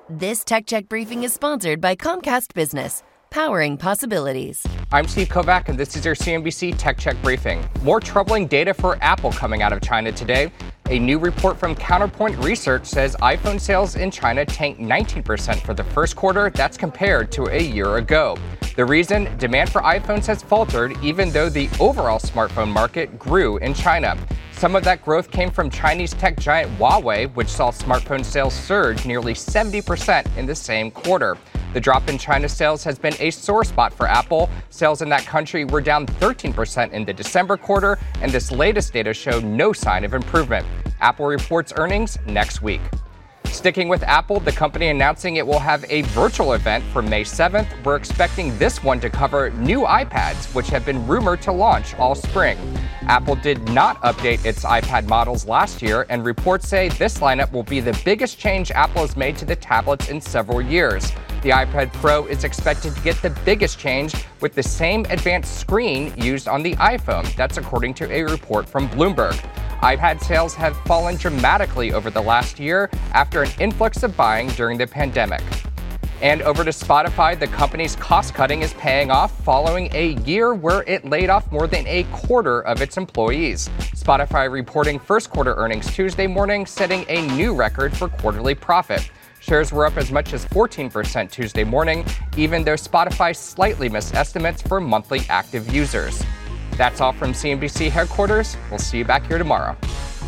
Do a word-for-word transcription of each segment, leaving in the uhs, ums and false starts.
This Tech Check briefing is sponsored by Comcast Business, powering possibilities. I'm Steve Kovac, and this is your C N B C Tech Check briefing. More troubling data for Apple coming out of China today. A new report from Counterpoint Research says iPhone sales in China tanked nineteen percent for the first quarter. That's compared to a year ago. The reason? Demand for iPhones has faltered, even though the overall smartphone market grew in China. Some of that growth came from Chinese tech giant Huawei, which saw smartphone sales surge nearly seventy percent in the same quarter. The drop in China sales has been a sore spot for Apple. Sales in that country were down thirteen percent in the December quarter, and this latest data showed no sign of improvement. Apple reports earnings next week. Sticking with Apple, the company announcing it will have a virtual event for May seventh. We're expecting this one to cover new iPads, which have been rumored to launch all spring. Apple did not update its iPad models last year, and reports say this lineup will be the biggest change Apple has made to the tablets in several years. The iPad Pro is expected to get the biggest change with the same advanced screen used on the iPhone. That's according to a report from Bloomberg. iPad sales have fallen dramatically over the last year after an influx of buying during the pandemic. And over to Spotify, the company's cost-cutting is paying off following a year where it laid off more than a quarter of its employees. Spotify reporting first quarter earnings Tuesday morning, setting a new record for quarterly profit. Shares were up as much as fourteen percent Tuesday morning, even though Spotify slightly missed estimates for monthly active users. That's all from C N B C headquarters. We'll see you back here tomorrow.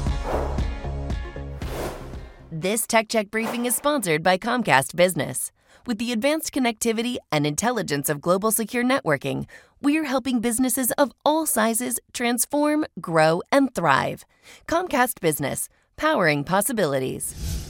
This Tech Check briefing is sponsored by Comcast Business. With the advanced connectivity and intelligence of global secure networking, we're helping businesses of all sizes transform, grow, and thrive. Comcast Business, powering possibilities.